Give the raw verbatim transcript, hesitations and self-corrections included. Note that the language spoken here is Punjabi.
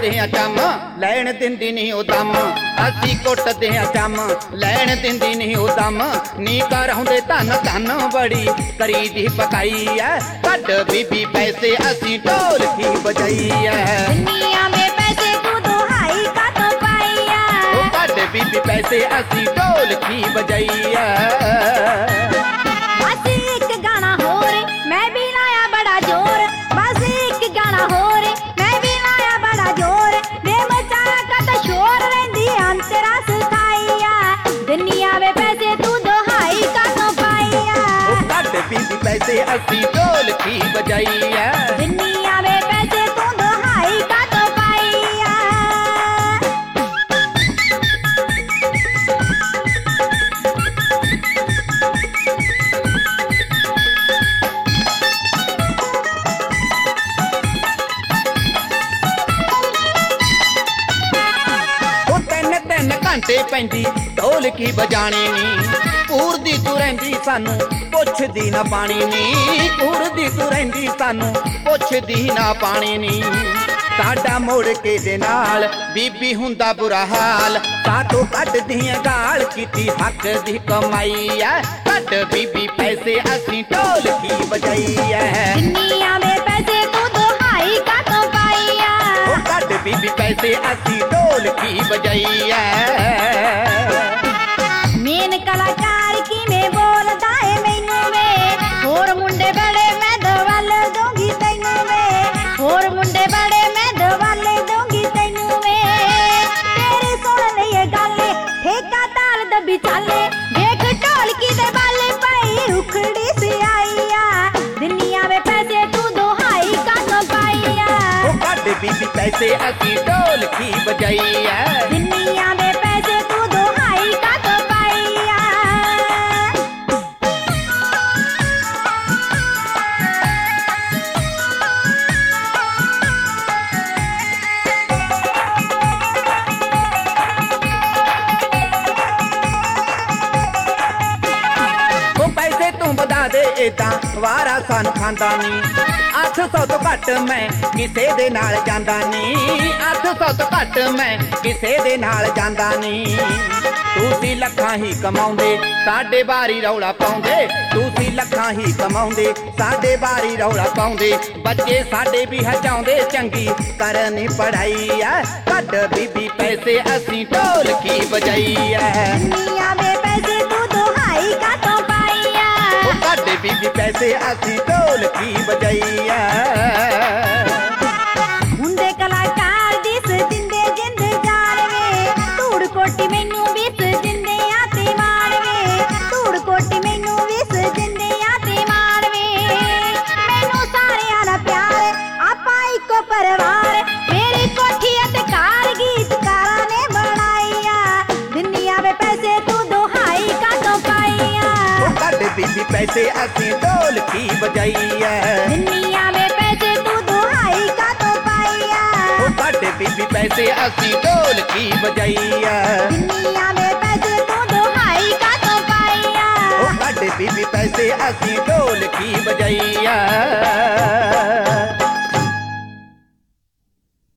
ਕੁੱਟਦੇ ਆ ਚੰਮ ਲੈਣ ਦਿੰਦੀ ਨਹੀਂ ਉਹ ਦਮ ਅਸੀਂ ਕੁੱਟਦੇ ਆ ਚੰਮ ਲੈਣ ਦਿੰਦੀ ਨਹੀਂ ਉਹ ਦਮ ਨੀ ਕਰਾਉਂਦੇ ਧਨ ਧਨ ਬੜੀ ਕਰੀਦੀ ਪਕਾਈ ਐ ਕੱਢ ਬੀਬੀ ਪੈਸੇ ਅਸੀਂ ਢੋਲਕੀ ਵਜਾਈ ਐ ਦੁਨੀਆ ਮੇ ਪੈਸੇ ਤੂੰ ਦੁਹਾਈ ਕਾਤੋਂ ਪਾਈ ਐ ਉਹ ਕੱਢ ਬੀਬੀ ਪੈਸੇ ਅਸੀਂ ਢੋਲਕੀ ਵਜਾਈ ਐ ਬਸ ਇੱਕ ਗਾਣਾ ਹੋਰ ਮੈਂ ਵੀ ਲਾਇਆ ਬੜਾ ਜ਼ੋਰ ਬਸ ਇੱਕ ਗਾਣਾ ਹੋਰ ਮੈਂ ਵੀ ਲਾਇਆ ਬੜਾ ਜ਼ੋਰ ਵੇ ਮਚਾਇਆ ਕਤ ਸ਼ੋਰ ਰਹਿੰਦੀ ਅੰਤਰਾ ਸਖਾਈ ਐ ਦੁਨੀਆ ਵੇ ਪੈਸੇ ਤੂੰ ਦੁਹਾਈ ਕਾਤੋਂ ਪਾਈ ਐ ਉਹ ਕੱਢ ਬੀਬੀ ਪੈਸੇ ਅਸੀਂ ਢੋਲਕੀ ਵਜਾਈ ਐ ਦੁਨੀਆ ਵੇ ਪੈਸੇ ਤੂੰ ਦੁਹਾਈ ਕਾਤੋਂ ਪਾਈ ਐ ਉਹ ਤਿੰਨ ਤਿੰਨ ਘੰਟੇ ਪੈਂਦੀ ਢੋਲਕੀ ਵਜਾਣੀ ਨੀ ਪੂਰਦੀ ਤੂੰ ਰਹਿੰਦੀ ਸਾਨੂੰ ਪੁੱਛਦੀ ਨਾ ਪਾਣੀ ਨੀ ਪੂਰਦੀ ਤੂੰ ਰਹਿੰਦੀ ਸਾਨੂੰ ਪੁੱਛਦੀ ਨਾ ਪਾਣੀ ਨੀ ਸਾਡਾ ਮੁੜ ਕੇ ਦੇ ਨਾਲ ਬੀਬੀ ਹੁੰਦਾ ਬੁਰਾ ਹਾਲ ਸਾਤੋਂ ਕੱਢਦੀਆਂ ਗਾਲ ਕੀਤੀ ਹੱਕ ਦੀ ਕਮਾਈ ਐ ਕੱਢ ਬੀਬੀ ਪੈਸੇ ਅਸੀਂ ਢੋਲਕੀ ਵਜਾਈ ਐ ਦੁਨੀਆ ਵੇ ਪੈਸੇ ਤੂੰ ਦੁਹਾਈ ਕਾਤੋਂ ਪਾਈ ਐ ਉਹ ਕੱਢ ਬੀਬੀ ਪੈਸੇ ਅਸੀਂ ਢੋਲਕੀ ਵਜਾਈ ਐ ਮੇਨ ਕਲਾਕਾਰ ਕਿਵੇਂ ਬੋਲਦਾ ਏ ਮੈਨੂੰ ਵੇ ਹੋਰ ਮੁੰਡੇ ਬੜੇ ਮੈਂ ਦਵਲ ਦੂੰਗੀ ਤੈਨੂੰ ਵੇ ਹੋਰ ਮੁੰਡੇ ਬੜੇ ਮੈਂ ਦਵਲ ਦੂੰਗੀ ਤੈਨੂੰ ਵੇ ਤੇਰੀ ਸੁਣ ਲਈਏ ਗੱਲ ਠੇਕਾ ਤਾਲ ਦੱਬੀ ਚਾਲੇ ਦੇਖ ਢੋਲਕੀ ਦੇ ਬਾਲੇ ਪਈ ਉਖੜੀ ਸਿਆਈ ਆ ਦੁਨੀਆ ਵੇ ਪੈਸੇ ਤੂੰ ਦੁਹਾਈ ਕਾਤੋਂ ਪਾਈ ਆ ਉਹ ਕੱਢ ਬੀਬੀ ਪੈਸੇ ਅਸੀਂ ਢੋਲਕੀ ਵਜਾਈ ਐ ਦੁਨੀਆ ਵੇ ਪੈਸੇ ਤੂੰ ਦੁਹਾਈ ਕਾਤੋਂ ਪਾਈ ਆ ਉਹ ਪੈਸੇ ਤੂੰ ਵਧਾ ਦੇ ਏਦਾਂ ਵਾਰਾ ਸਾਨੂੰ ਖਾਂਦਾ ਨੀ ਅੱਠ ਸੌ ਤੋਂ ਘੱਟ ਮੈਂ ਕਿਸੇ ਦੇ ਨਾਲ ਜਾਂਦਾ ਨੀ ਅੱਠ ਸੌ ਤੋਂ ਘੱਟ ਮੈਂ ਕਿਸੇ ਦੇ ਨਾਲ ਜਾਂਦਾ ਨੀ ਤੁਸੀਂ ਲੱਖਾਂ ਹੀ ਕਮਾਉਂਦੇ ਸਾਡੇ ਬਾਰੀ ਰੌਲਾ ਪਾਉਂਦੇ ਤੁਸੀਂ ਲੱਖਾਂ ਹੀ ਕਮਾਉਂਦੇ ਸਾਡੇ ਬਾਰੀ ਰੌਲਾ ਪਾਉਂਦੇ ਬੱਚੇ ਸਾਡੇ ਵੀ ਹਜਾਉਂਦੇ ਚੰਗੀ ਕਰਨੀ ਪੜਾਈ ਐ ਕੱਢ ਬੀਬੀ ਪੈਸੇ ਅਸੀਂ ਢੋਲਕੀ ਵਜਾਈ ਐ ਦੁਨੀਆ ਵੇ ਪੈਸੇ ਤੂੰ ਦੁਹਾਈ ਕਾਤੋਂ ਪਾਈ ਆ ਉਹ ਕੱਢ ਬੀਬੀ ਪੈਸੇ ਅਸੀਂ ਢੋਲਕੀ ਵਜਾਈ ਐ ਹੁੰਦੇ ਕਲਾਕਾਰ ਦਿਸ ਦਿੰਦੇ ਜਿੰਦ ਜਾਣ ਵੇ ਧੂੜ ਕੋਟੀ ਮੈਨੂੰ ਵਿਸ ਦਿੰਦੇ ਆ ਤੇ ਮਾਣ ਵੇ ਧੂੜ ਕੋਟੀ ਮੈਨੂੰ ਵਿਸ ਦਿੰਦੇ ਆ ਤੇ ਮਾਣ ਵੇ ਮੈਨੂੰ ਸਾਰਿਆਂ ਦਾ ਪਿਆਰ ਆਪਾਂ ਇੱਕੋ ਪਰਿਵਾਰ ਮੇਰੀ ਕੋਠੀ ਅਤੇ ਕਾਰ ਗੀਤਕਾਰਾਂ ਨੇ ਬਣਾਈ ਆ ਦੁਨੀਆ ਵੇ ਪੈਸੇ ਤੂੰ ਦੁਹਾਈ ਕਾਤੋਂ ਪਾਈ ਆ ਉਹ ਕੱਢ ਬੀਬੀ ਪੈਸੇ ਅਸੀਂ ਢੋਲਕੀ ਵਜਾਈ ਐ ਦੁਨੀਆ ਵੇ ਪੈਸੇ ਤੂੰ ਦੁਹਾਈ ਕਾਤੋਂ ਪਾਈ ਆ ਉਹ ਕੱਢ ਬੀਬੀ ਪੈਸੇ ਅਸੀਂ ਢੋਲਕੀ ਵਜਾਈ ਐ ਦੁਨੀਆ ਵੇ ਪੈਸੇ ਤੂੰ ਦੁਹਾਈ ਕਾਤੋਂ ਪਾਈ ਆ ਉਹ ਕੱਢ ਬੀਬੀ ਪੈਸੇ ਅਸੀਂ ਢੋਲਕੀ ਵਜਾਈ ਐ